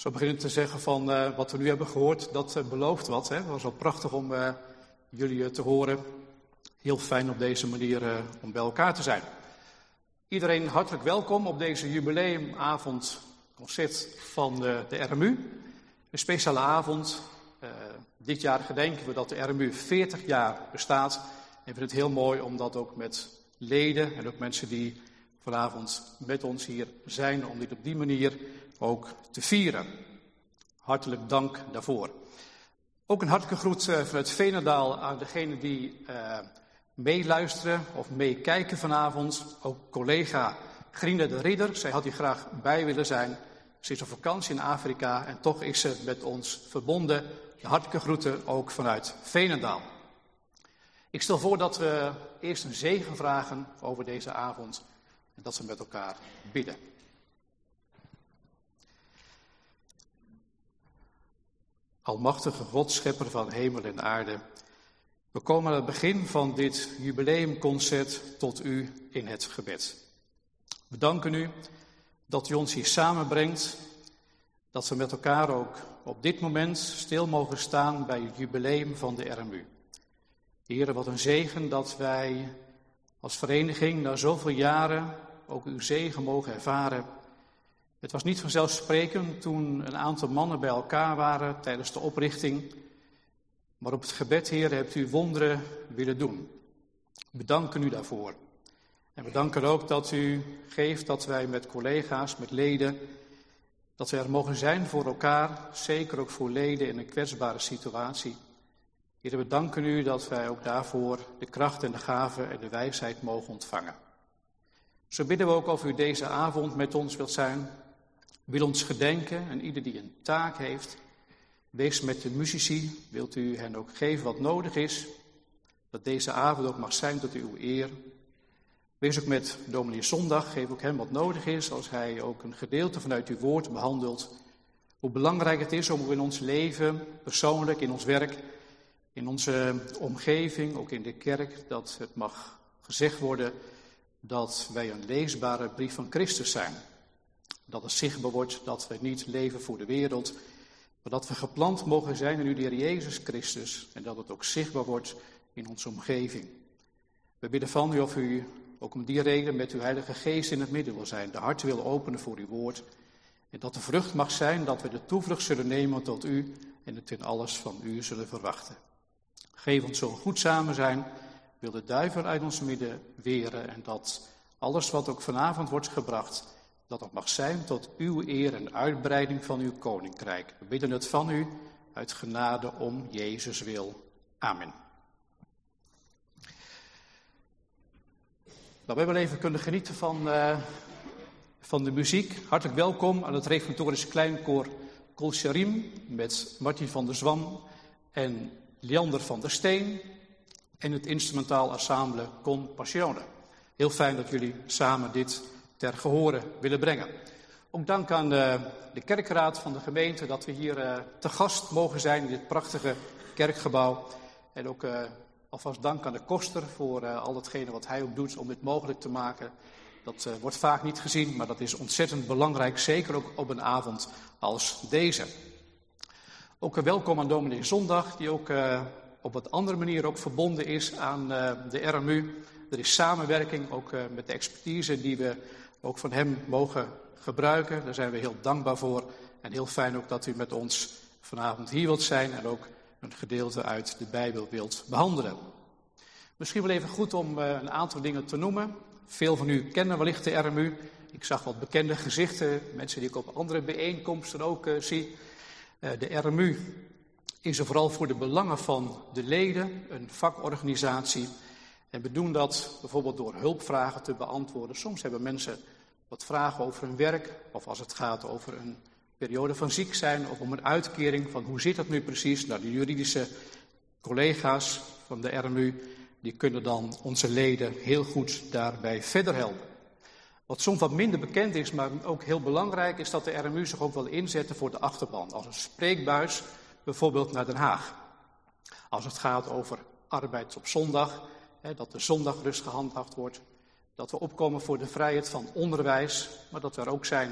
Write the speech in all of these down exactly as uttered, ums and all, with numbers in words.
Zo beginnen te zeggen van uh, wat we nu hebben gehoord, dat uh, belooft wat. Hè? Het was wel prachtig om uh, jullie uh, te horen. Heel fijn op deze manier uh, om bij elkaar te zijn. Iedereen hartelijk welkom op deze jubileumavond concert van uh, de R M U. Een speciale avond. Uh, dit jaar gedenken we dat de R M U veertig jaar bestaat. En ik vind het heel mooi om dat ook met leden en ook mensen die vanavond met ons hier zijn, om dit op die manier ook te vieren. Hartelijk dank daarvoor. Ook een hartelijke groet uh, vanuit Veenendaal aan degenen die uh, meeluisteren of meekijken vanavond. Ook collega Griende de Ridder, zij had hier graag bij willen zijn. Ze is op vakantie in Afrika en toch is ze met ons verbonden. De hartelijke groeten ook vanuit Veenendaal. Ik stel voor dat we eerst een zegen vragen over deze avond en dat we met elkaar bidden. Almachtige God, schepper van hemel en aarde, we komen aan het begin van dit jubileumconcert tot u in het gebed. We danken u dat u ons hier samenbrengt, dat we met elkaar ook op dit moment stil mogen staan bij het jubileum van de R M U. Heere, wat een zegen dat wij als vereniging na zoveel jaren ook uw zegen mogen ervaren. Het was niet vanzelfsprekend toen een aantal mannen bij elkaar waren tijdens de oprichting. Maar op het gebed, Heer, hebt u wonderen willen doen. We danken u daarvoor. En we danken ook dat u geeft dat wij met collega's, met leden, dat we er mogen zijn voor elkaar, zeker ook voor leden in een kwetsbare situatie. Heer, we danken u dat wij ook daarvoor de kracht en de gave en de wijsheid mogen ontvangen. Zo bidden we ook of u deze avond met ons wilt zijn. Wil ons gedenken en ieder die een taak heeft. Wees met de muzici, wilt u hen ook geven wat nodig is. Dat deze avond ook mag zijn tot uw eer. Wees ook met dominee Zondag, geef ook hem wat nodig is als hij ook een gedeelte vanuit uw woord behandelt. Hoe belangrijk het is om in ons leven, persoonlijk, in ons werk, in onze omgeving, ook in de kerk, dat het mag gezegd worden dat wij een leesbare brief van Christus zijn. Dat het zichtbaar wordt dat we niet leven voor de wereld, maar dat we geplant mogen zijn in uw Heer Jezus Christus en dat het ook zichtbaar wordt in onze omgeving. We bidden van u of u ook om die reden met uw Heilige Geest in het midden wil zijn, de harten wil openen voor uw woord en dat de vrucht mag zijn dat we de toevlucht zullen nemen tot u en het in alles van u zullen verwachten. Geef ons zo goed samen zijn, wil de duivel uit ons midden weren en dat alles wat ook vanavond wordt gebracht, dat het mag zijn tot uw eer en uitbreiding van uw koninkrijk. We bidden het van u uit genade om Jezus wil. Amen. Nou, we hebben even kunnen genieten van, uh, van de muziek. Hartelijk welkom aan het Reformatorisch Kleinkoor Kol Sharim met Martin van der Zwan en Leander van der Steen en het instrumentaal ensemble Con Passione. Heel fijn dat jullie samen dit ter gehore willen brengen. Ook dank aan de, de kerkraad van de gemeente dat we hier uh, te gast mogen zijn in dit prachtige kerkgebouw. En ook uh, alvast dank aan de koster voor uh, al hetgene wat hij ook doet om dit mogelijk te maken. Dat uh, wordt vaak niet gezien, maar dat is ontzettend belangrijk, zeker ook op een avond als deze. Ook uh, welkom aan dominee Zondag, die ook uh, op wat andere manier ook verbonden is aan uh, de R M U. Er is samenwerking, ook uh, met de expertise die we ook van hem mogen gebruiken. Daar zijn we heel dankbaar voor. En heel fijn ook dat u met ons vanavond hier wilt zijn en ook een gedeelte uit de Bijbel wilt behandelen. Misschien wel even goed om uh, een aantal dingen te noemen. Veel van u kennen wellicht de R M U. Ik zag wat bekende gezichten, mensen die ik op andere bijeenkomsten ook uh, zie. Uh, de R M U is er vooral voor de belangen van de leden, een vakorganisatie. En we doen dat bijvoorbeeld door hulpvragen te beantwoorden. Soms hebben mensen wat vragen over hun werk, of als het gaat over een periode van ziek zijn, of om een uitkering van hoe zit dat nu precies. Nou, de juridische collega's van de R M U, die kunnen dan onze leden heel goed daarbij verder helpen. Wat soms wat minder bekend is, maar ook heel belangrijk, is dat de R M U zich ook wel inzetten voor de achterban. Als een spreekbuis, bijvoorbeeld naar Den Haag. Als het gaat over arbeid op zondag, hè, dat de zondagrust gehandhaafd wordt. Dat we opkomen voor de vrijheid van onderwijs, maar dat we er ook zijn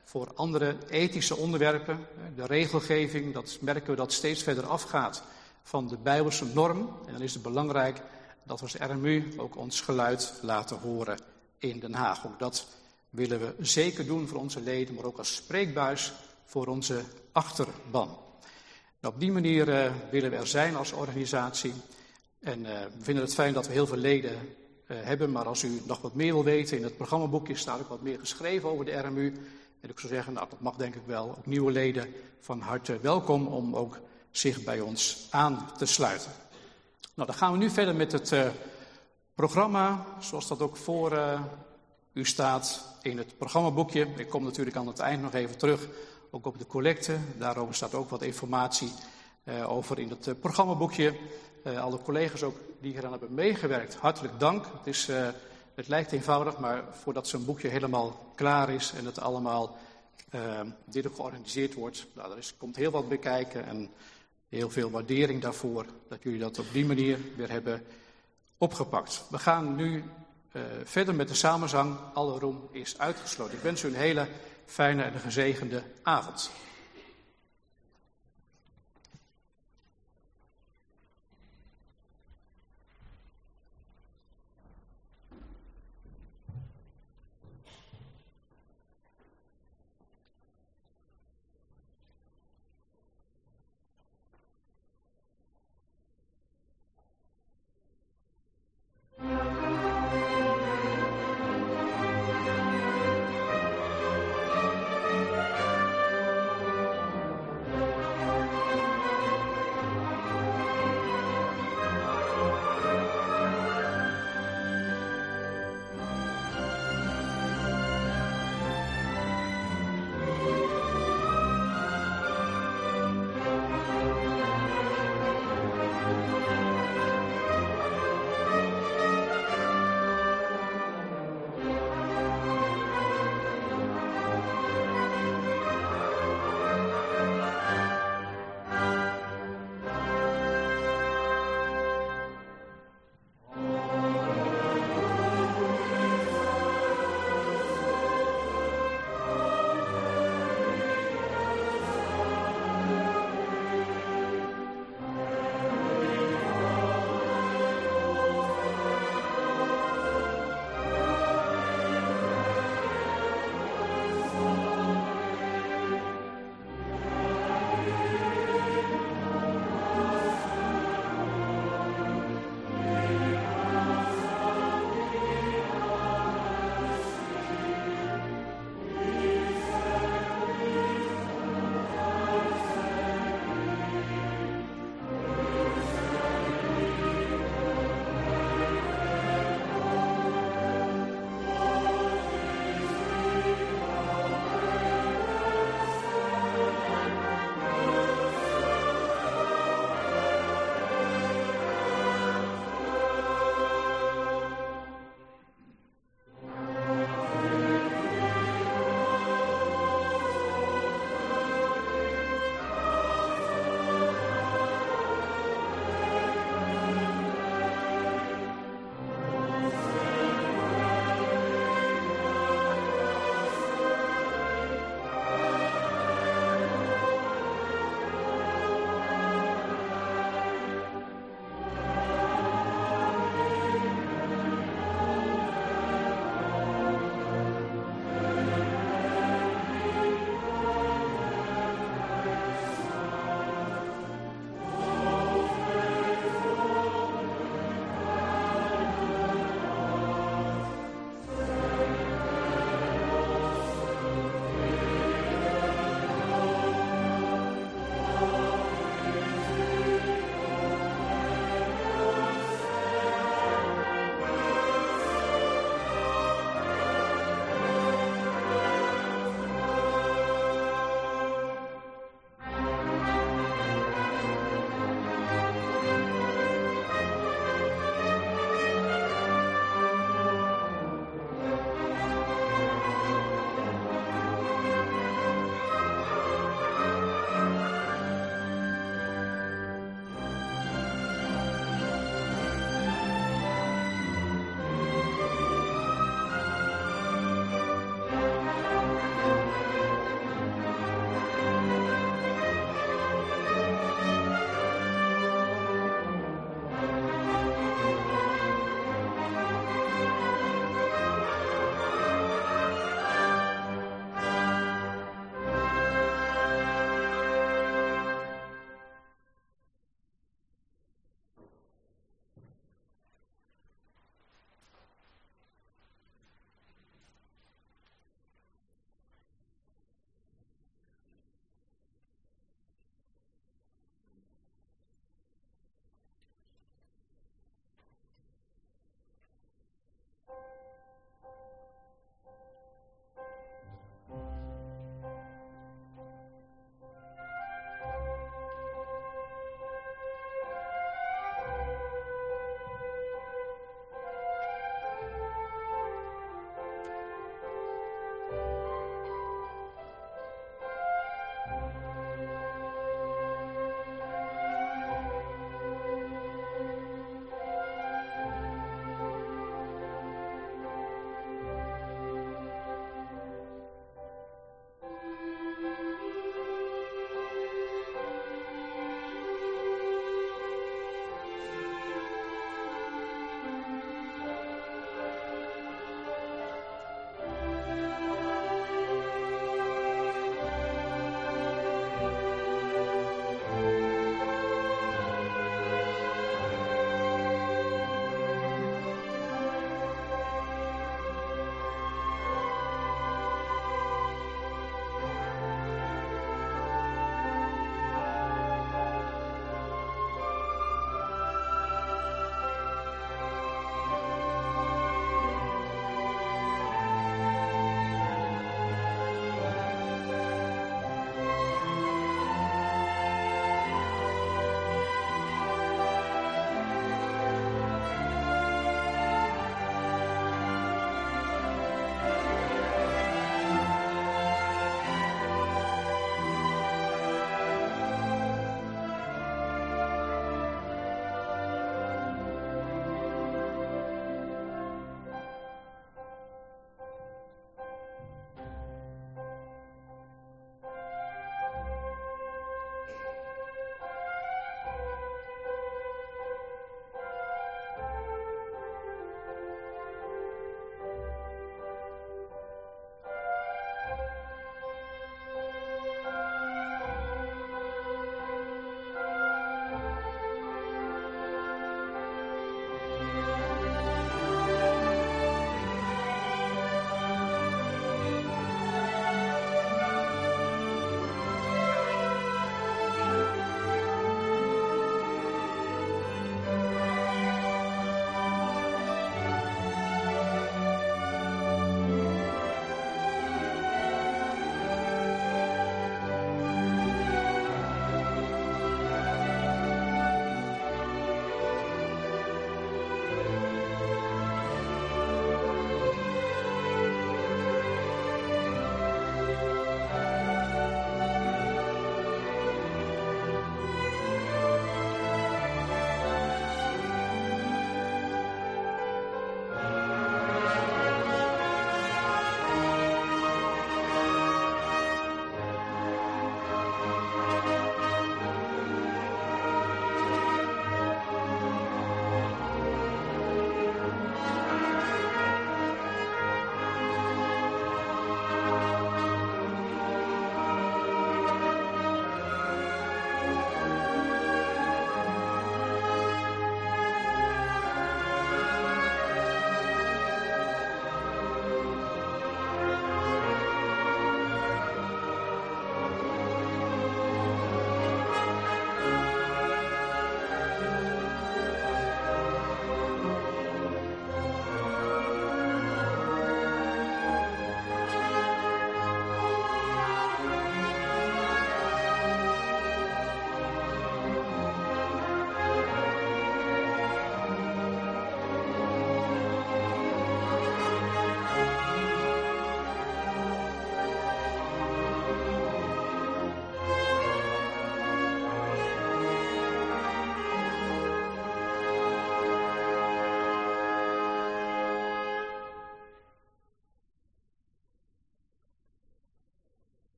voor andere ethische onderwerpen. De regelgeving, dat merken we dat steeds verder afgaat van de Bijbelse norm. En dan is het belangrijk dat we als R M U ook ons geluid laten horen in Den Haag. Ook dat willen we zeker doen voor onze leden, maar ook als spreekbuis voor onze achterban. Nou, op die manier uh, willen we er zijn als organisatie. En uh, we vinden het fijn dat we heel veel leden uh, hebben, maar als u nog wat meer wil weten, in het programmaboekje staat ook wat meer geschreven over de R M U. En ik zou zeggen, nou, dat mag denk ik wel. Ook nieuwe leden van harte welkom om ook zich bij ons aan te sluiten. Nou, dan gaan we nu verder met het uh, programma, zoals dat ook voor uh, u staat in het programmaboekje. Ik kom natuurlijk aan het eind nog even terug, ook op de collecte. Daarover staat ook wat informatie uh, over in het uh, programmaboekje. Uh, alle collega's ook die hier aan hebben meegewerkt, hartelijk dank. Het, is, uh, het lijkt eenvoudig, maar voordat zo'n boekje helemaal klaar is en het allemaal uh, dit ook georganiseerd wordt, nou, er is, komt heel wat bekijken en heel veel waardering daarvoor dat jullie dat op die manier weer hebben opgepakt. We gaan nu uh, verder met de samenzang. Alle roem is uitgesloten. Ik wens u een hele fijne en gezegende avond.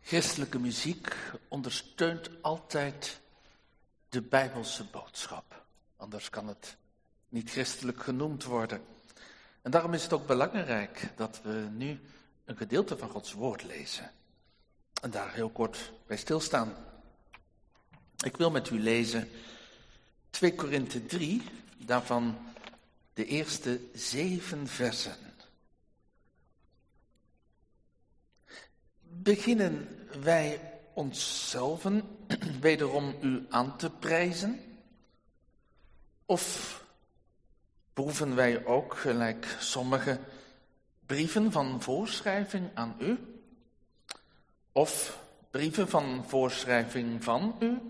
Christelijke muziek ondersteunt altijd de Bijbelse boodschap. Anders kan het niet christelijk genoemd worden. En daarom is het ook belangrijk dat we nu een gedeelte van Gods woord lezen. En daar heel kort bij stilstaan. Ik wil met u lezen twee Korinthe drie, daarvan de eerste zeven versen. Beginnen wij onszelf wederom u aan te prijzen? Of behoeven wij ook, gelijk sommige, brieven van voorschrijving aan u? Of brieven van voorschrijving van u?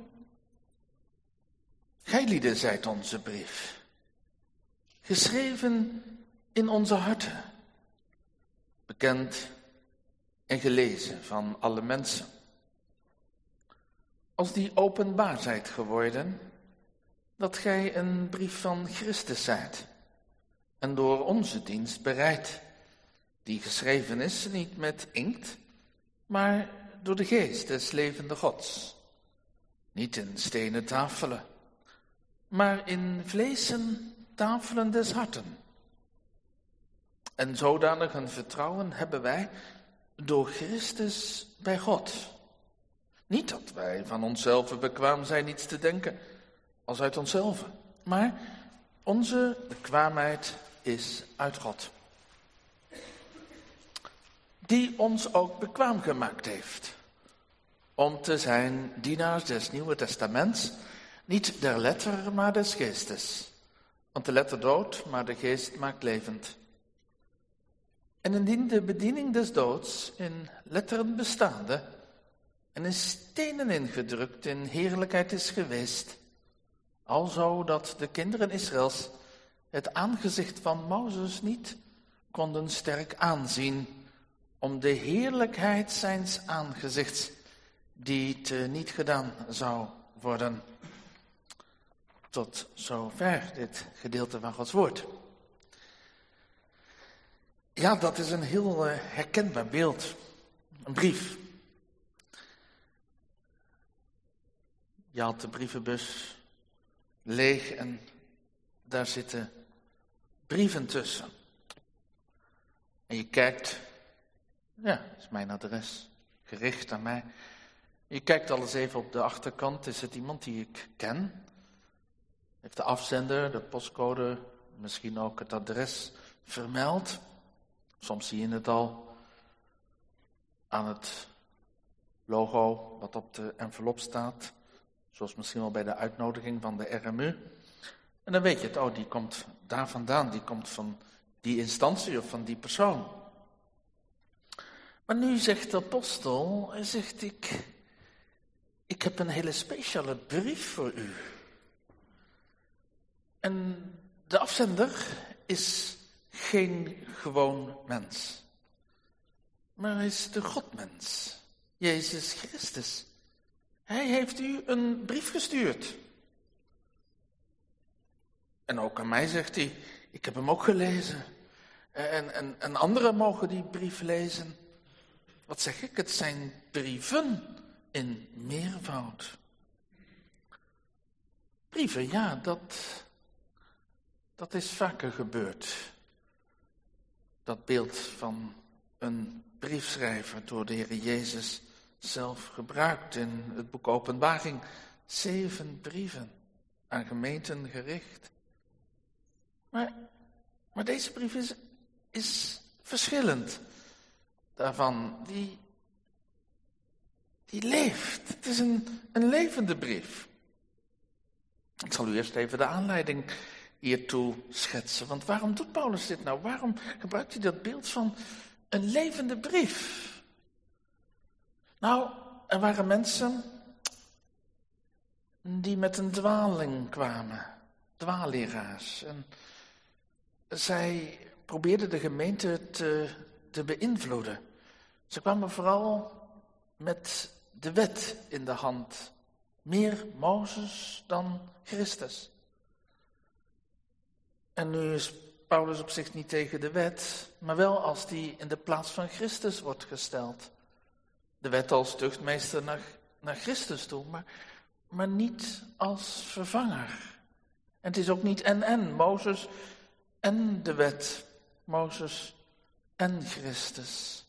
Gijlieden zijt onze brief, geschreven in onze harten, bekend en gelezen van alle mensen. Als die openbaar zijt geworden, dat gij een brief van Christus zijt, en door onze dienst bereid, die geschreven is niet met inkt, maar door de geest des levende Gods, niet in stenen tafelen, maar in vleesen tafelen des harten. En zodanig een vertrouwen hebben wij door Christus bij God. Niet dat wij van onszelf bekwaam zijn iets te denken als uit onszelf, maar onze bekwaamheid is uit God, die ons ook bekwaam gemaakt heeft om te zijn dienaars des Nieuwe Testaments, niet der letter, maar des geestes. Want de letter doodt, maar de geest maakt levend. En indien de bediening des doods in letteren bestaande en in stenen ingedrukt in heerlijkheid is geweest, alzo dat de kinderen Israëls het aangezicht van Mozes niet konden sterk aanzien, om de heerlijkheid zijns aangezichts, die te niet gedaan zou worden. Tot zover dit gedeelte van Gods woord. Ja, dat is een heel uh, herkenbaar beeld. Een brief. Je haalt de brievenbus leeg en daar zitten brieven tussen. En je kijkt, ja, dat is mijn adres, gericht aan mij. Je kijkt al eens even op de achterkant, is het iemand die ik ken? Heeft de afzender, de postcode, misschien ook het adres vermeld? Soms zie je het al aan het logo wat op de envelop staat. Zoals misschien wel bij de uitnodiging van de R M U. En dan weet je het, oh, die komt daar vandaan, die komt van die instantie of van die persoon. Maar nu zegt de apostel, hij zegt ik, ik heb een hele speciale brief voor u. En de afzender is geen gewoon mens, maar hij is de Godmens, Jezus Christus. Hij heeft u een brief gestuurd. En ook aan mij zegt hij, ik heb hem ook gelezen. En, en, en anderen mogen die brief lezen. Wat zeg ik? Het zijn brieven in meervoud. Brieven, ja, dat, dat is vaker gebeurd. Dat beeld van een briefschrijver door de Heer Jezus zelf gebruikt in het boek Openbaring. Zeven brieven aan gemeenten gericht. Maar, maar deze brief is, is verschillend daarvan. Die, die leeft. Het is een, een levende brief. Ik zal u eerst even de aanleiding hiertoe schetsen. Want waarom doet Paulus dit nou? Waarom gebruikt hij dat beeld van een levende brief? Nou, er waren mensen die met een dwaling kwamen. Dwaalleraars. En zij probeerden de gemeente te, te beïnvloeden. Ze kwamen vooral met de wet in de hand. Meer Mozes dan Christus. En nu is Paulus op zich niet tegen de wet, maar wel als die in de plaats van Christus wordt gesteld. De wet als tuchtmeester naar, naar Christus toe, maar, maar niet als vervanger. En het is ook niet en-en, Mozes en de wet, Mozes en Christus.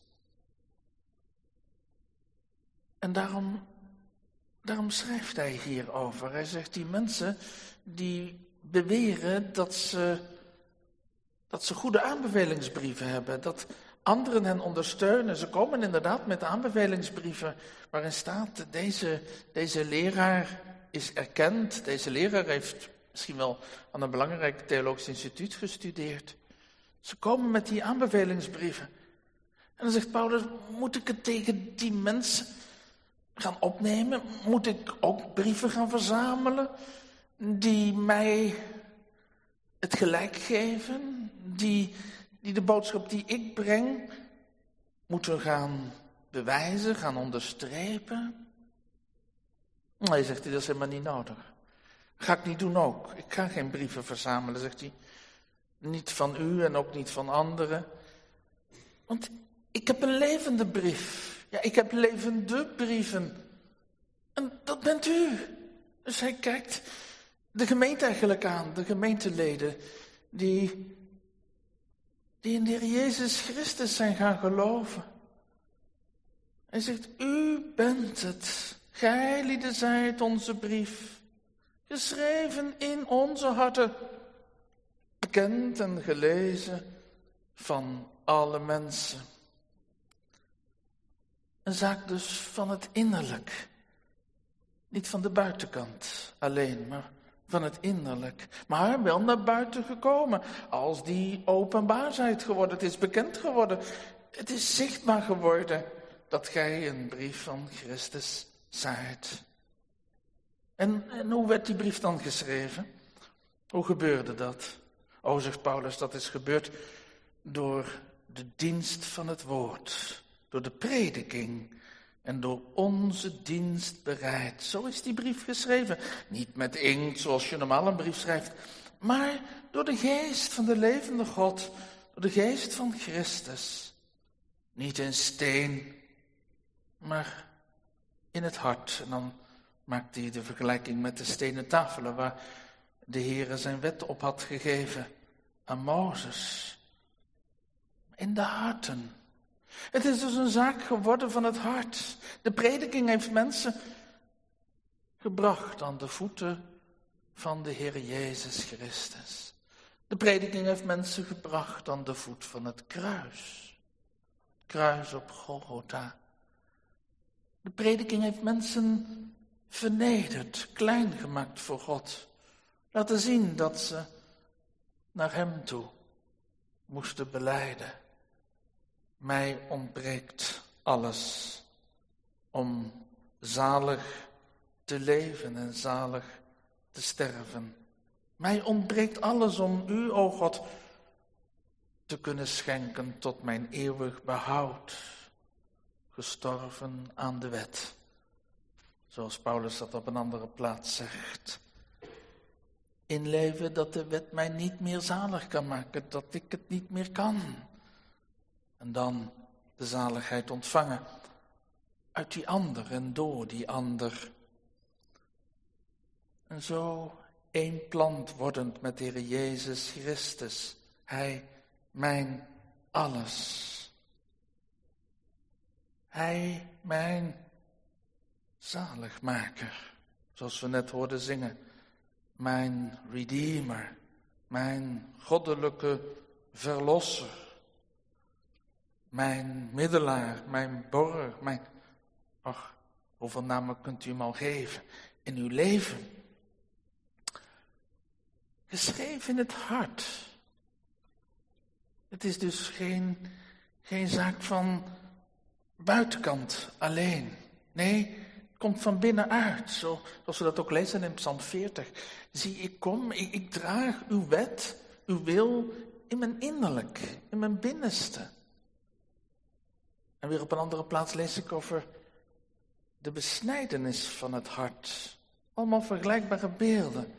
En daarom, daarom schrijft hij hierover. Hij zegt, die mensen die beweren dat ze, dat ze goede aanbevelingsbrieven hebben, dat anderen hen ondersteunen. Ze komen inderdaad met aanbevelingsbrieven waarin staat, deze, deze leraar is erkend, deze leraar heeft misschien wel aan een belangrijk theologisch instituut gestudeerd. Ze komen met die aanbevelingsbrieven. En dan zegt Paulus, moet ik het tegen die mensen gaan opnemen? Moet ik ook brieven gaan verzamelen die mij het gelijk geven? Die, die de boodschap die ik breng moeten gaan bewijzen, gaan onderstrepen? Nee, zegt hij, dat is helemaal niet nodig. Ga ik niet doen ook. Ik ga geen brieven verzamelen, zegt hij. Niet van u en ook niet van anderen. Want ik heb een levende brief. Ja, ik heb levende brieven. En dat bent u. Dus hij kijkt de gemeente eigenlijk aan, de gemeenteleden, die, die in de Heer Jezus Christus zijn gaan geloven. Hij zegt, u bent het. Gij lieden zijt onze brief, geschreven in onze harten, bekend en gelezen van alle mensen. Een zaak dus van het innerlijk. Niet van de buitenkant alleen, maar van het innerlijk. Maar wel naar buiten gekomen. Als die openbaarheid geworden. Het is bekend geworden. Het is zichtbaar geworden dat gij een brief van Christus zijt. En, en hoe werd die brief dan geschreven? Hoe gebeurde dat? O, zegt Paulus, dat is gebeurd door de dienst van het woord. Door de prediking en door onze dienstbereid. Zo is die brief geschreven. Niet met inkt zoals je normaal een brief schrijft, maar door de geest van de levende God, door de geest van Christus. Niet in steen, maar in het hart. En dan maakt hij de vergelijking met de stenen tafelen waar de Heere zijn wet op had gegeven aan Mozes. In de harten. Het is dus een zaak geworden van het hart. De prediking heeft mensen gebracht aan de voeten van de Heer Jezus Christus. De prediking heeft mensen gebracht aan de voet van het kruis. Kruis op Golgotha. De prediking heeft mensen vernederd, klein gemaakt voor God. Laten zien dat ze naar hem toe moesten belijden. Mij ontbreekt alles om zalig te leven en zalig te sterven. Mij ontbreekt alles om u, o God, te kunnen schenken tot mijn eeuwig behoud. Gestorven aan de wet. Zoals Paulus dat op een andere plaats zegt. Inleven dat de wet mij niet meer zalig kan maken, dat ik het niet meer kan. En dan de zaligheid ontvangen uit die ander en door die ander. En zo één plant wordend met de Heer Jezus Christus. Hij, mijn alles. Hij, mijn zaligmaker. Zoals we net hoorden zingen. Mijn Redeemer. Mijn goddelijke verlosser. Mijn middelaar, mijn borg, mijn... Ach, hoeveel namen kunt u hem al geven in uw leven? Geschreven in het hart. Het is dus geen, geen zaak van buitenkant alleen. Nee, het komt van binnenuit. Zo, zoals we dat ook lezen in Psalm veertig. Zie, ik kom, ik, ik draag uw wet, uw wil in mijn innerlijk, in mijn binnenste. En weer op een andere plaats lees ik over de besnijdenis van het hart. Allemaal vergelijkbare beelden.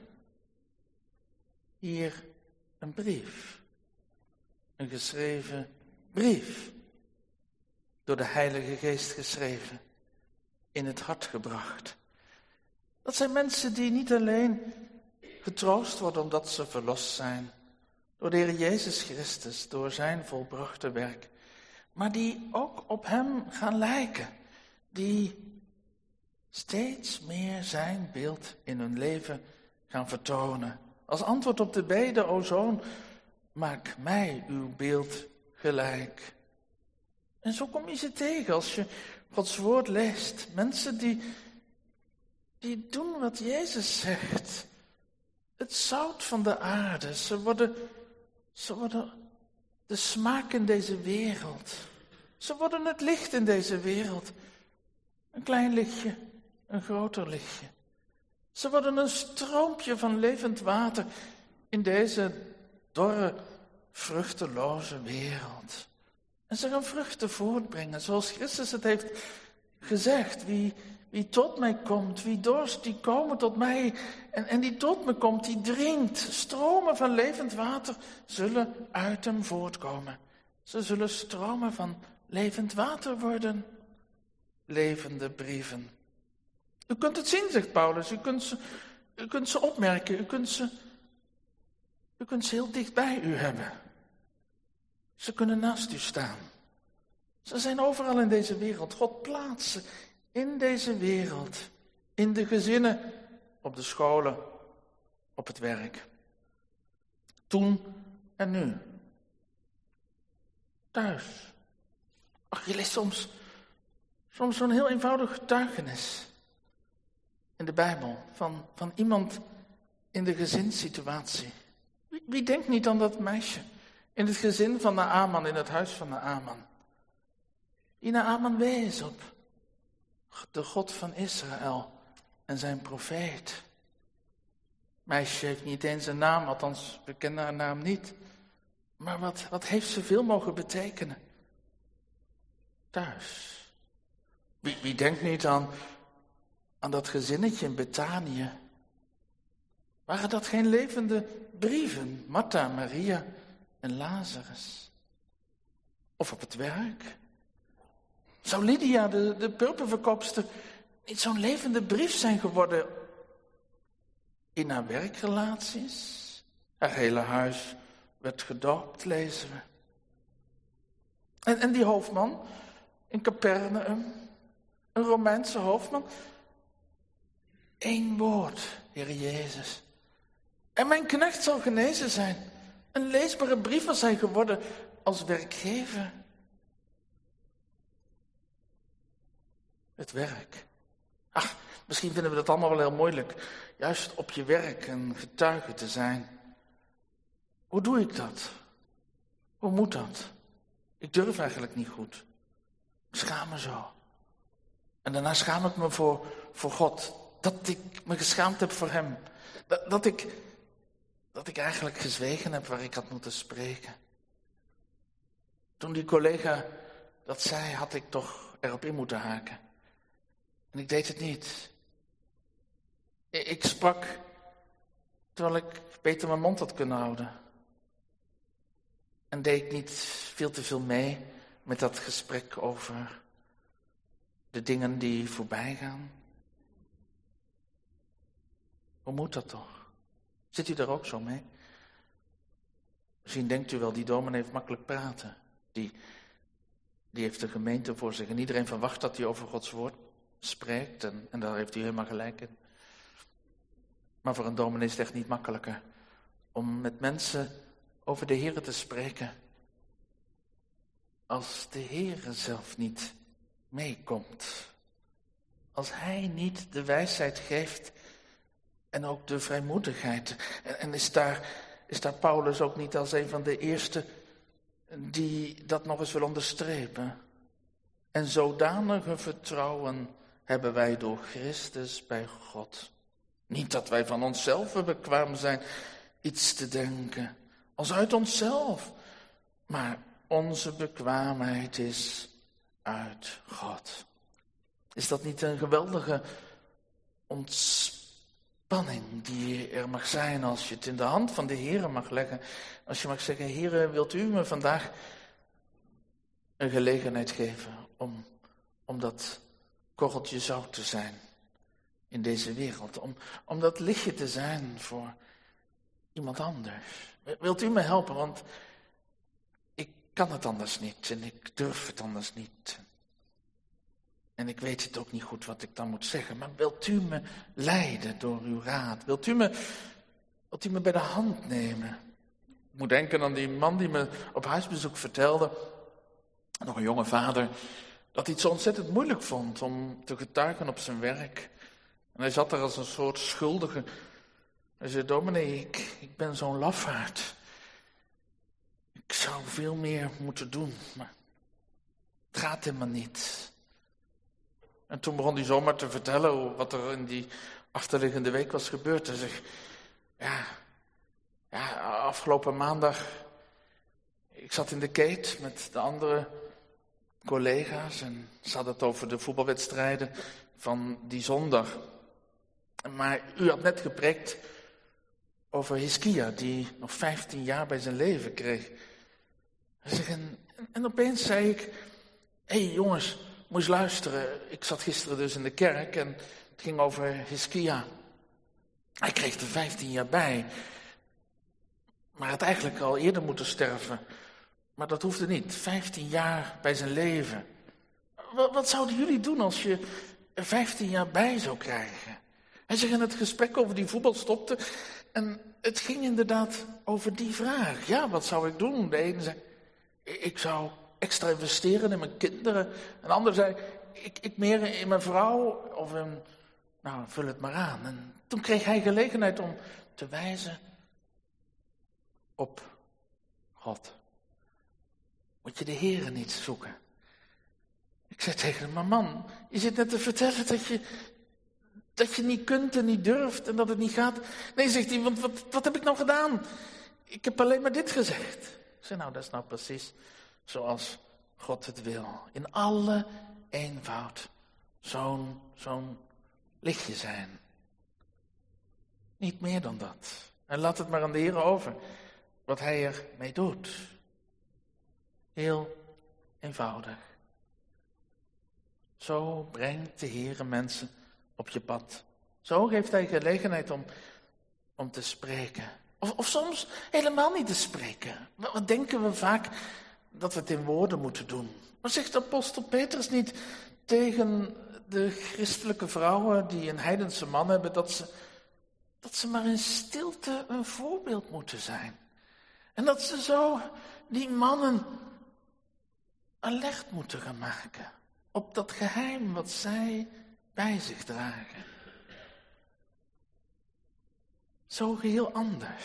Hier een brief. Een geschreven brief. door de Heilige Geest geschreven, in het hart gebracht. Dat zijn mensen die niet alleen getroost worden omdat ze verlost zijn, door de Heer Jezus Christus, door zijn volbrachte werk, maar die ook op hem gaan lijken, die steeds meer zijn beeld in hun leven gaan vertonen. Als antwoord op de bede, o Zoon, maak mij uw beeld gelijk. En zo kom je ze tegen als je Gods woord leest. Mensen die, die doen wat Jezus zegt. Het zout van de aarde. Ze worden, ze worden de smaak in deze wereld. Ze worden het licht in deze wereld. Een klein lichtje, een groter lichtje. Ze worden een stroompje van levend water in deze dorre, vruchteloze wereld. En ze gaan vruchten voortbrengen, zoals Christus het heeft gezegd. Wie, wie tot mij komt, wie dorst, die komen tot mij. En, en die tot me komt, die drinkt. Stromen van levend water zullen uit hem voortkomen. Ze zullen stromen van levend water worden. Levende brieven. U kunt het zien, zegt Paulus. U kunt ze, u kunt ze opmerken. U kunt ze, u kunt ze heel dicht bij u hebben. Ze kunnen naast u staan. Ze zijn overal in deze wereld. God plaatst ze in deze wereld. In de gezinnen, op de scholen, op het werk. Toen en nu. Thuis. Ach, je leest soms, soms zo'n heel eenvoudig getuigenis in de Bijbel van, van iemand in de gezinssituatie. Wie, wie denkt niet aan dat meisje in het gezin van Naaman, in het huis van Naaman? Die Naaman wees op de God van Israël en zijn profeet. Meisje heeft niet eens een naam, althans we kennen haar naam niet. Maar wat, wat heeft ze veel mogen betekenen? Thuis. Wie, wie denkt niet aan, aan dat gezinnetje in Betanië? Waren dat geen levende brieven? Martha, Maria en Lazarus. Of op het werk? Zou Lydia, de, de purperverkoopster, niet zo'n levende brief zijn geworden in haar werkrelaties? Haar hele huis werd gedoopt, lezen we. En, en die hoofdman in Capernaum, een Romeinse hoofdman. Eén woord, Heer Jezus. En mijn knecht zal genezen zijn. Een leesbare brief was hij geworden als werkgever. Het werk. Ach, misschien vinden we dat allemaal wel heel moeilijk. Juist op je werk een getuige te zijn. Hoe doe ik dat? Hoe moet dat? Ik durf eigenlijk niet goed. Ik schaam me zo. En daarna schaam ik me voor, voor God. Dat ik me geschaamd heb voor hem. Dat, dat, ik, dat ik eigenlijk gezwegen heb waar ik had moeten spreken. Toen die collega dat zei, had ik toch erop in moeten haken. En ik deed het niet. Ik sprak terwijl ik beter mijn mond had kunnen houden. En deed ik niet veel te veel mee met dat gesprek over de dingen die voorbij gaan. Hoe moet dat toch? Zit u daar ook zo mee? Misschien denkt u wel, die dominee heeft makkelijk praten. Die, die heeft de gemeente voor zich. En iedereen verwacht dat hij over Gods woord spreekt. En, en daar heeft hij helemaal gelijk in. Maar voor een dominee is het echt niet makkelijker om met mensen over de Heere te spreken. Als de Heere zelf niet meekomt. Als hij niet de wijsheid geeft en ook de vrijmoedigheid. En, en is, daar, is daar Paulus ook niet als een van de eerste die dat nog eens wil onderstrepen. En zodanige vertrouwen hebben wij door Christus bij God. Niet dat wij van onszelf bekwaam zijn iets te denken, als uit onszelf. Maar onze bekwaamheid is uit God. Is dat niet een geweldige ontspanning die er mag zijn als je het in de hand van de Heere mag leggen? Als je mag zeggen, Heere, wilt u me vandaag een gelegenheid geven om, om dat korreltje zout te zijn in deze wereld. Om, om dat lichtje te zijn voor iemand anders. Wilt u me helpen, want ik kan het anders niet en ik durf het anders niet. En ik weet het ook niet goed wat ik dan moet zeggen. Maar wilt u me leiden door uw raad? Wilt u me, wilt u me bij de hand nemen? Ik moet denken aan die man die me op huisbezoek vertelde, nog een jonge vader, dat hij het zo ontzettend moeilijk vond om te getuigen op zijn werk. En hij zat daar als een soort schuldige. Hij zei, dominee, ik, ik ben zo'n lafaard. Ik zou veel meer moeten doen, maar het gaat helemaal niet. En toen begon hij zomaar te vertellen wat er in die achterliggende week was gebeurd. Hij zegt, ja, ja, afgelopen maandag, ik zat in de keet met de andere collega's en ze hadden het over de voetbalwedstrijden van die zondag. Maar u had net gepreekt over Hiskia, die nog vijftien jaar bij zijn leven kreeg. Hij zegt, en, en opeens zei ik, hé hey jongens, moet eens luisteren. Ik zat gisteren dus in de kerk en het ging over Hiskia. Hij kreeg er vijftien jaar bij. Maar had eigenlijk al eerder moeten sterven. Maar dat hoefde niet. vijftien jaar bij zijn leven. Wat, wat zouden jullie doen als je er vijftien jaar bij zou krijgen? Hij zegt, en het gesprek over die voetbal stopte. En het ging inderdaad over die vraag. Ja, wat zou ik doen? De ene zei, ik zou extra investeren in mijn kinderen. En de ander zei, ik, ik meer in mijn vrouw. Of in, nou, vul het maar aan. En toen kreeg hij gelegenheid om te wijzen op God. Moet je de Here niet zoeken? Ik zei tegen hem, maar man, je zit net te vertellen dat je, dat je niet kunt en niet durft en dat het niet gaat. Nee, zegt hij, want wat, wat heb ik nou gedaan? Ik heb alleen maar dit gezegd. Ik zei, nou, dat is nou precies zoals God het wil. In alle eenvoud zo'n, zo'n lichtje zijn. Niet meer dan dat. En laat het maar aan de Heer over, wat hij ermee doet. Heel eenvoudig. Zo brengt de Heer mensen op je pad. Zo geeft hij gelegenheid om, om te spreken. Of, of soms helemaal niet te spreken. Wat denken we vaak dat we het in woorden moeten doen. Maar zegt apostel Petrus niet tegen de christelijke vrouwen die een heidense man hebben, dat ze, dat ze maar in stilte een voorbeeld moeten zijn. En dat ze zo die mannen alert moeten gaan maken op dat geheim wat zij bij zich dragen. Zo geheel anders.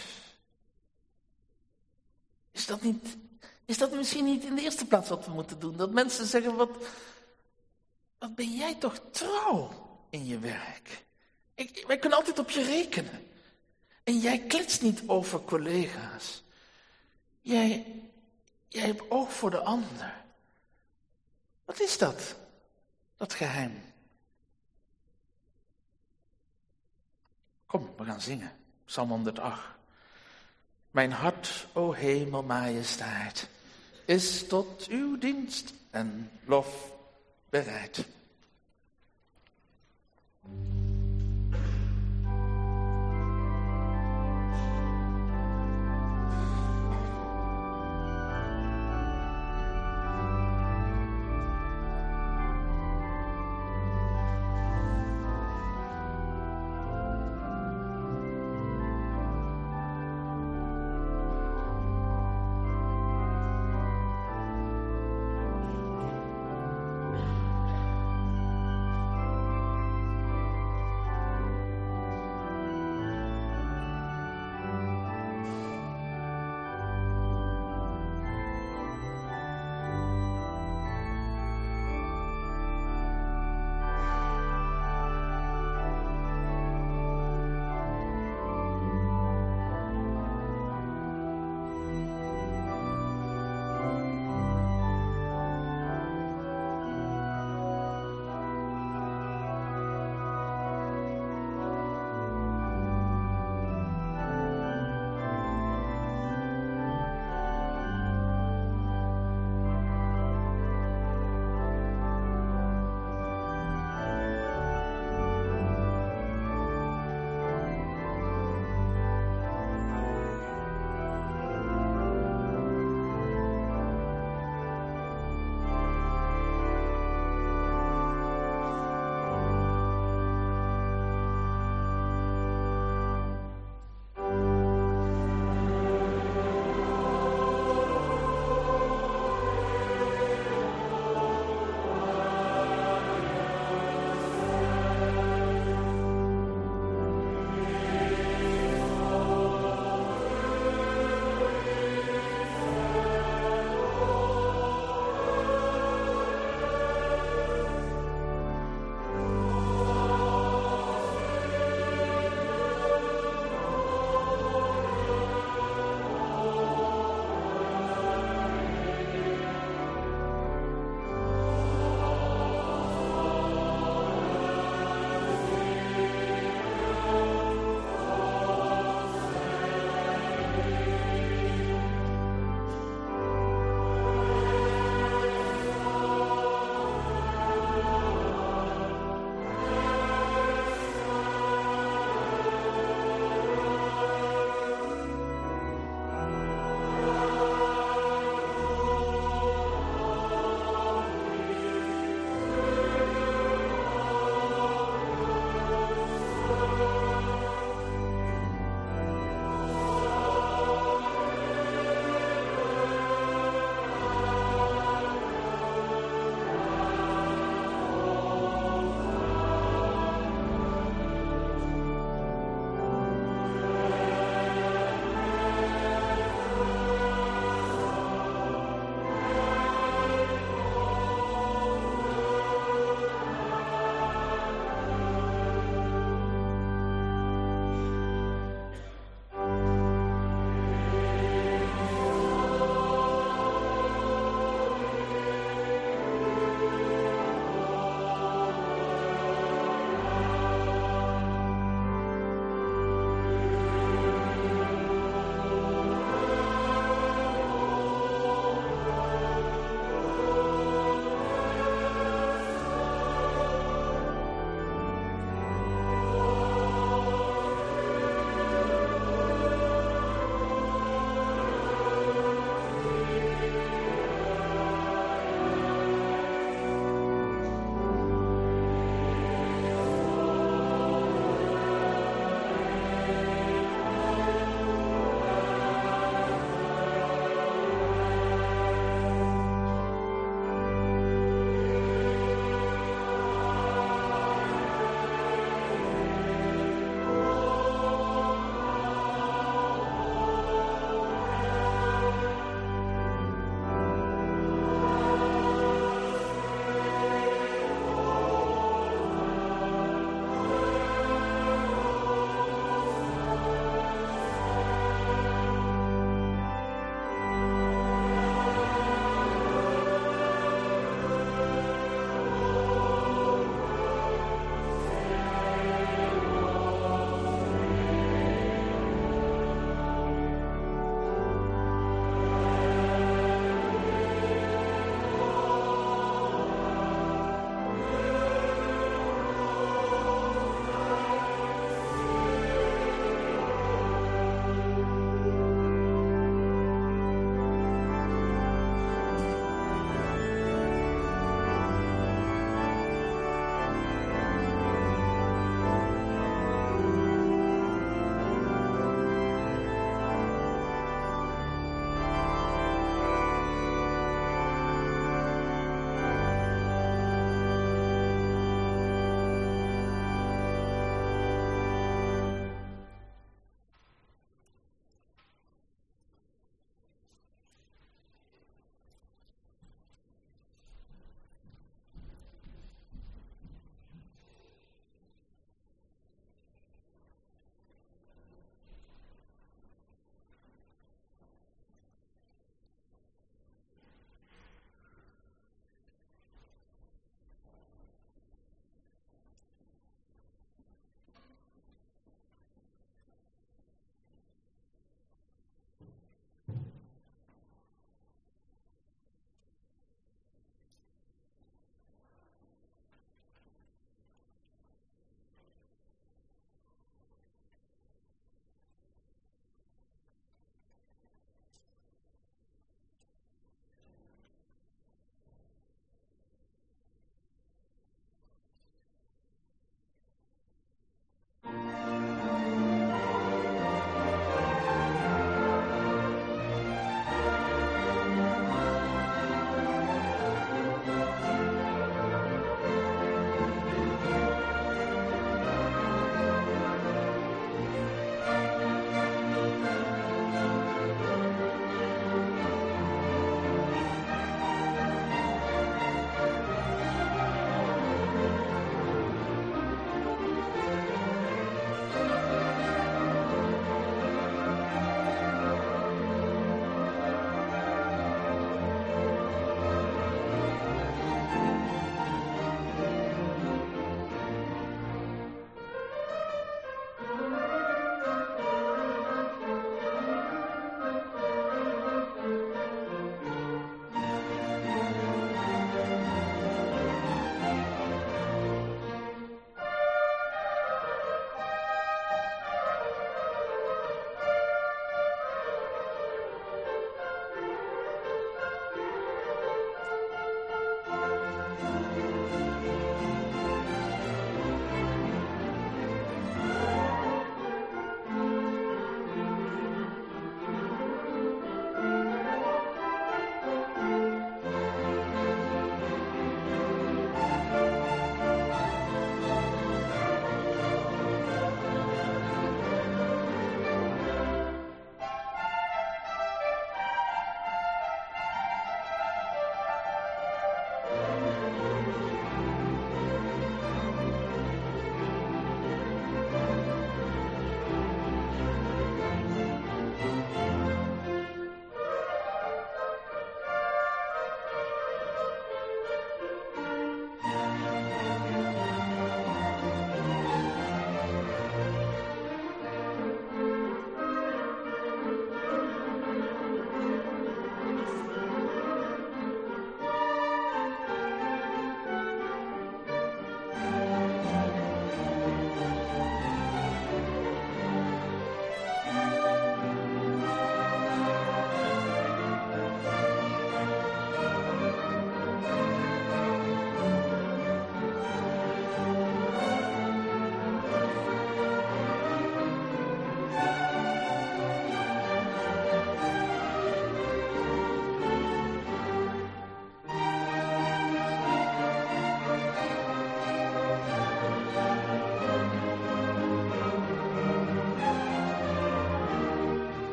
Is dat niet, is dat misschien niet in de eerste plaats wat we moeten doen? Dat mensen zeggen, wat, wat ben jij toch trouw in je werk? Ik, wij kunnen altijd op je rekenen. En jij kletst niet over collega's. Jij, jij hebt oog voor de ander. Wat is dat? Dat geheim. Kom, we gaan zingen. Psalm honderdacht. Mijn hart, o hemel, majesteit, is tot uw dienst en lof bereid.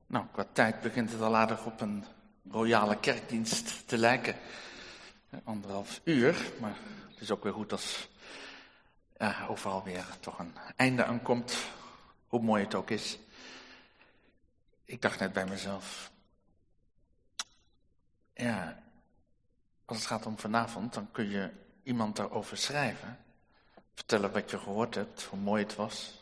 Nou, qua tijd begint het al aardig op een royale kerkdienst te lijken. Anderhalf uur, maar het is ook weer goed als ja, overal weer toch een einde aankomt, hoe mooi het ook is. Ik dacht net bij mezelf, ja, als het gaat om vanavond, dan kun je iemand daarover schrijven. Vertellen wat je gehoord hebt, hoe mooi het was.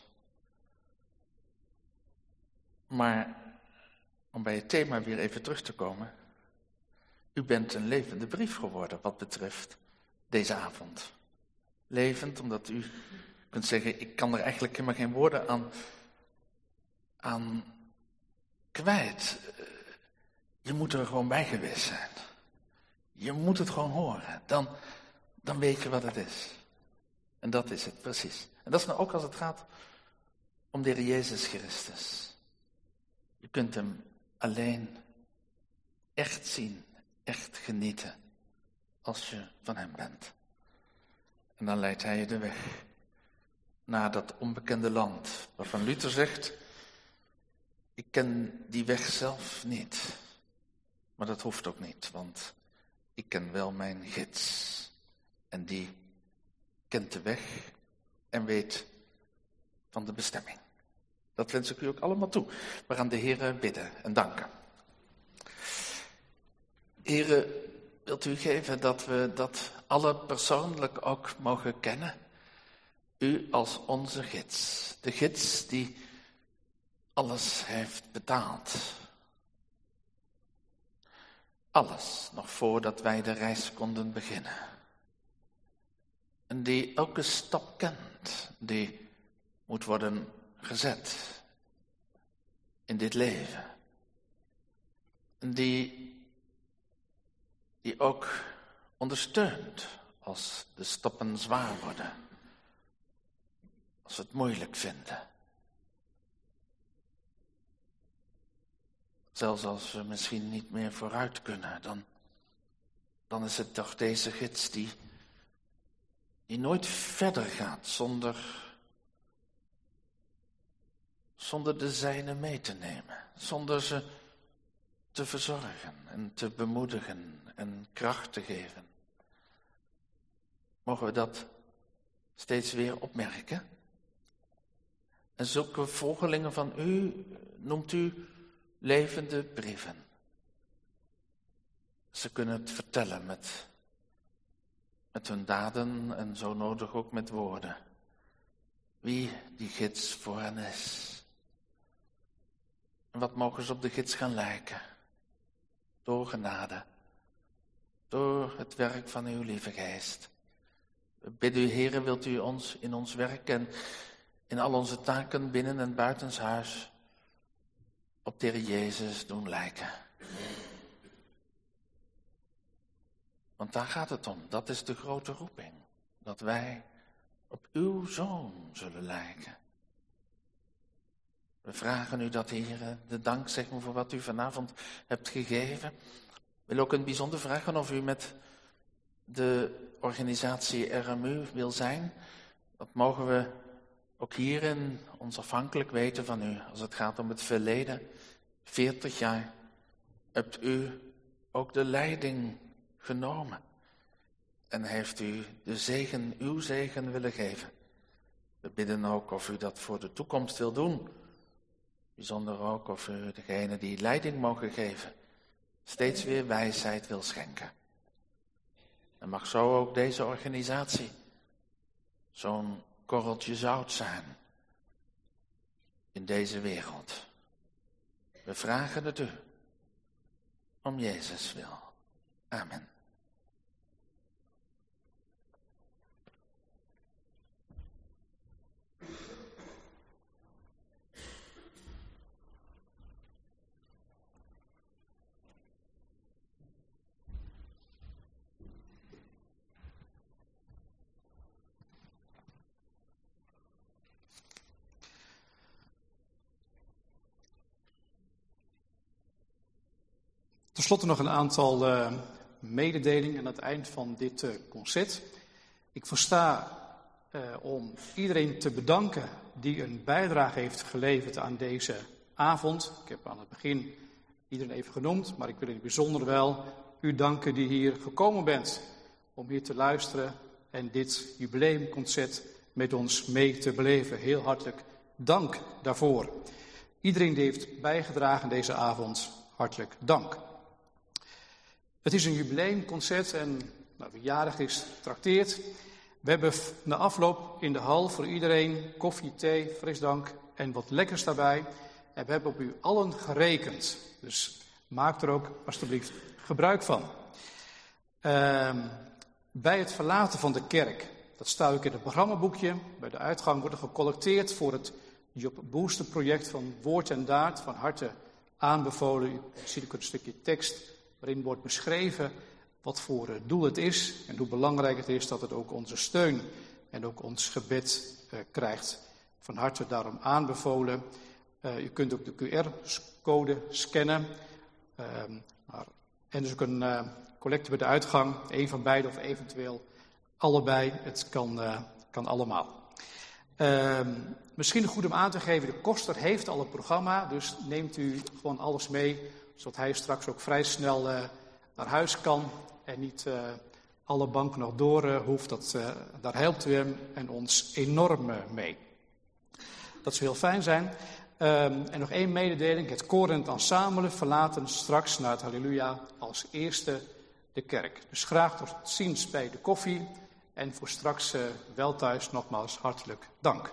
Maar om bij het thema weer even terug te komen. U bent een levende brief geworden wat betreft deze avond. Levend, omdat u kunt zeggen, ik kan er eigenlijk helemaal geen woorden aan, aan kwijt. Je moet er gewoon bij geweest zijn. Je moet het gewoon horen. Dan, dan weet je wat het is. En dat is het, precies. En dat is nou ook als het gaat om de Heer Jezus Christus. Je kunt hem alleen echt zien, echt genieten, als je van hem bent. En dan leidt hij je de weg naar dat onbekende land, waarvan Luther zegt, ik ken die weg zelf niet. Maar dat hoeft ook niet, want ik ken wel mijn gids. En die kent de weg en weet van de bestemming. Dat wens ik u ook allemaal toe. We gaan de Heere bidden en danken. Heere, wilt u geven dat we dat alle persoonlijk ook mogen kennen? U als onze gids. De gids die alles heeft betaald. Alles, nog voordat wij de reis konden beginnen. En die elke stap kent, die moet worden gezet in dit leven. En die, die ook ondersteunt als de stappen zwaar worden. Als we het moeilijk vinden. Zelfs als we misschien niet meer vooruit kunnen, dan, dan is het toch deze gids die, die nooit verder gaat zonder, zonder de zijne mee te nemen. Zonder ze te verzorgen en te bemoedigen en kracht te geven. Mogen we dat steeds weer opmerken? En zulke volgelingen van u noemt u levende brieven. Ze kunnen het vertellen met, met hun daden en zo nodig ook met woorden. Wie die gids voor hen is. En wat mogen ze op de gids gaan lijken? Door genade. Door het werk van uw lieve geest. We bidden u, Heere, wilt u ons in ons werk en in al onze taken binnen en buitenshuis op de Heer Jezus doen lijken. Want daar gaat het om. Dat is de grote roeping. Dat wij op uw Zoon zullen lijken. We vragen u dat, Heere, de dank zeggen voor wat u vanavond hebt gegeven. Ik wil ook een bijzonder vragen of u met de organisatie R M U wil zijn. Dat mogen we ook hierin ons afhankelijk weten van u. Als het gaat om het verleden, veertig jaar, hebt u ook de leiding genomen. En heeft u de zegen, uw zegen willen geven. We bidden ook of u dat voor de toekomst wil doen. Bijzonder ook of u degene die leiding mogen geven, steeds weer wijsheid wil schenken. En mag zo ook deze organisatie zo'n korreltje zout zijn in deze wereld. We vragen het u, om Jezus wil. Amen. Ten slotte nog een aantal uh, mededelingen aan het eind van dit uh, concert. Ik versta uh, om iedereen te bedanken die een bijdrage heeft geleverd aan deze avond. Ik heb aan het begin iedereen even genoemd, maar ik wil in het bijzonder wel u danken die hier gekomen bent om hier te luisteren en dit jubileumconcert met ons mee te beleven. Heel hartelijk dank daarvoor. Iedereen die heeft bijgedragen deze avond, hartelijk dank. Het is een jubileumconcert en nou, wie jarig is, trakteert. We hebben na afloop in de hal voor iedereen koffie, thee, frisdrank en wat lekkers daarbij. En we hebben op u allen gerekend. Dus maak er ook alstublieft gebruik van. Uh, bij het verlaten van de kerk, dat staat ook in het programmaboekje. Bij de uitgang wordt er gecollecteerd voor het Job Booster project van Woord en Daad. Van harte aanbevolen. U ziet ook een stukje tekst waarin wordt beschreven wat voor doel het is en hoe belangrijk het is dat het ook onze steun en ook ons gebed uh, krijgt. Van harte daarom aanbevolen. Uh, u kunt ook de Q R-code scannen. Uh, maar, en dus ook een uh, collecte bij de uitgang. Een van beide of eventueel allebei. Het kan, uh, kan allemaal. Uh, misschien goed om aan te geven, de koster heeft al een programma. Dus neemt u gewoon alles mee, zodat hij straks ook vrij snel uh, naar huis kan. En niet uh, alle banken nog door uh, hoeft. Dat, uh, daar helpt u hem en ons enorm uh, mee. Dat zou heel fijn zijn. Um, en nog één mededeling. Het koor en het ensemble verlaten straks na het Halleluja als eerste de kerk. Dus graag tot ziens bij de koffie. En voor straks uh, wel thuis nogmaals hartelijk dank.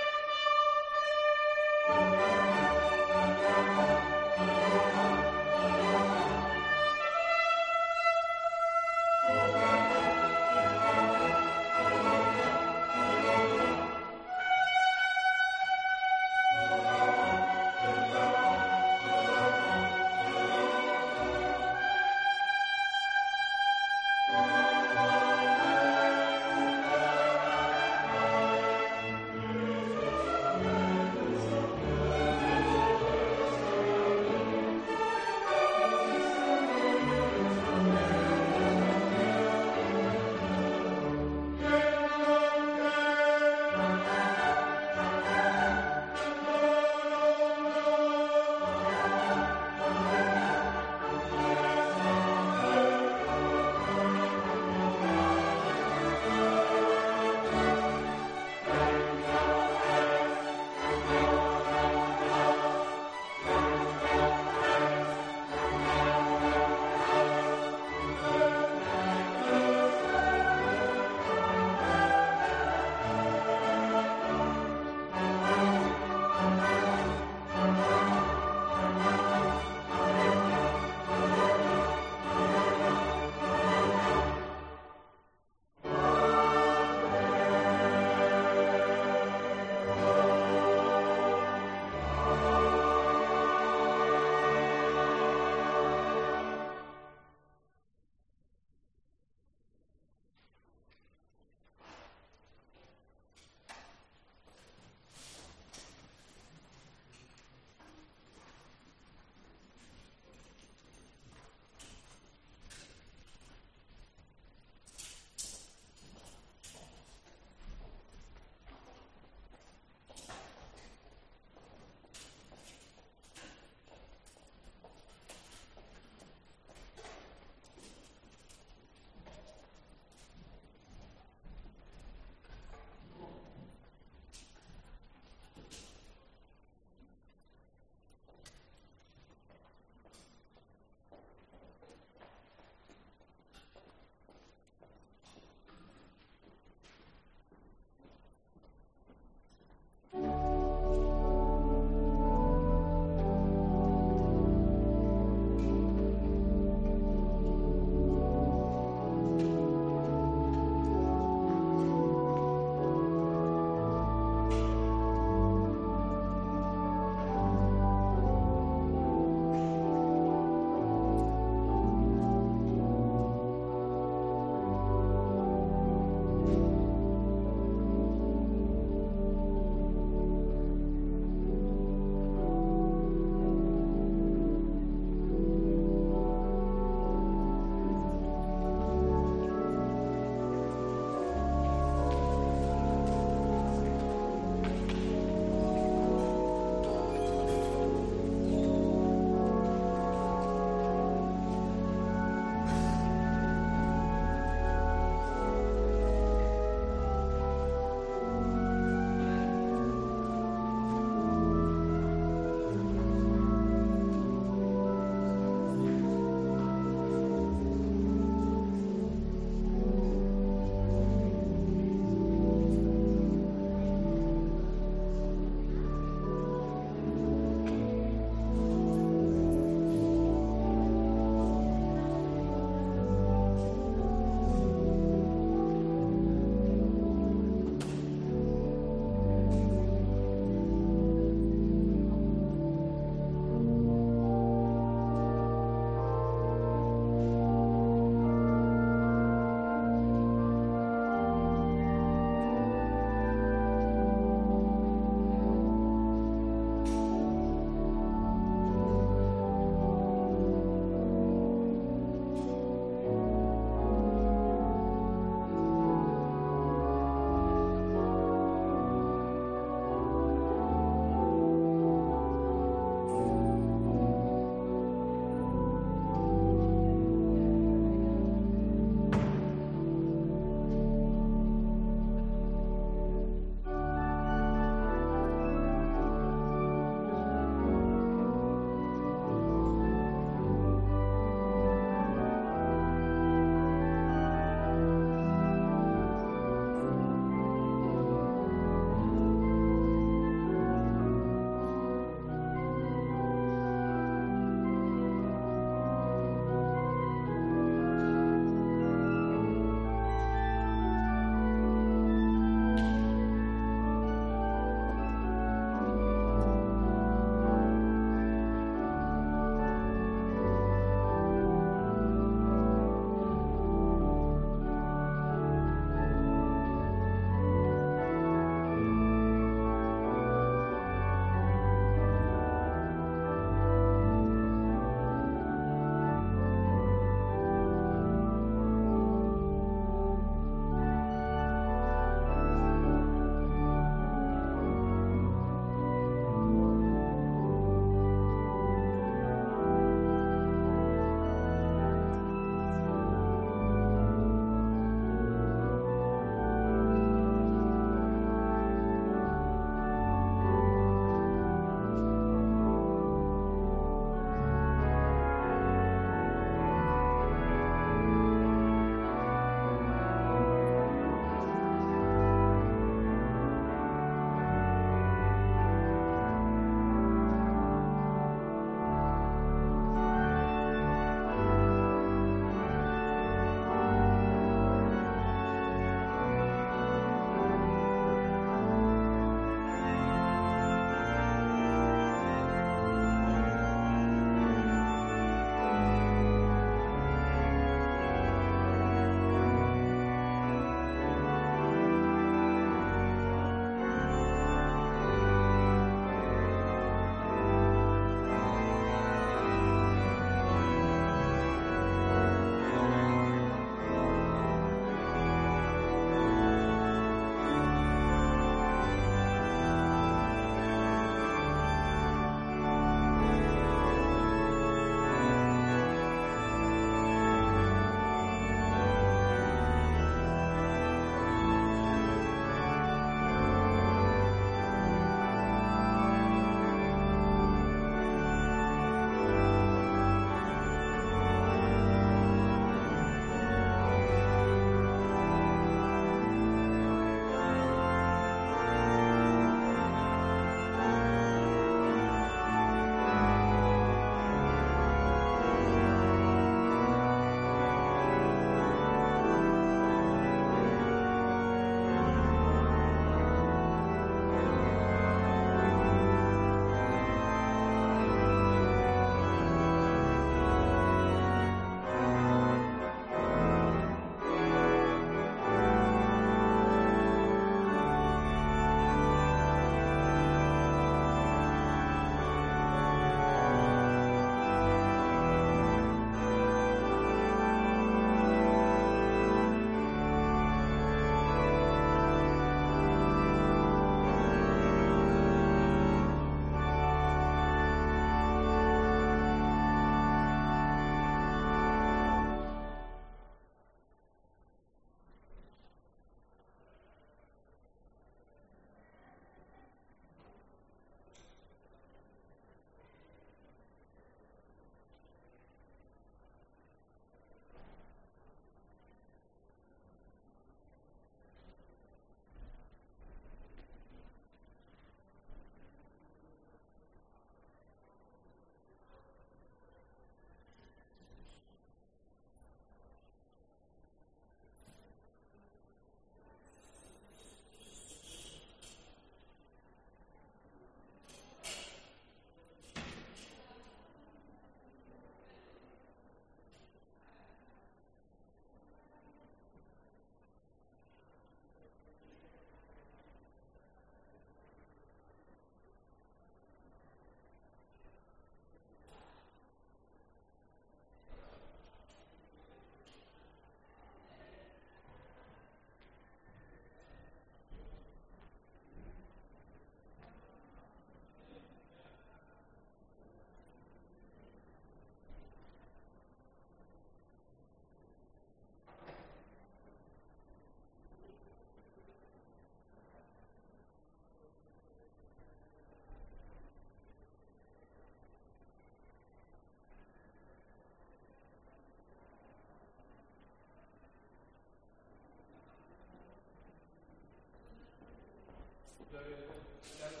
de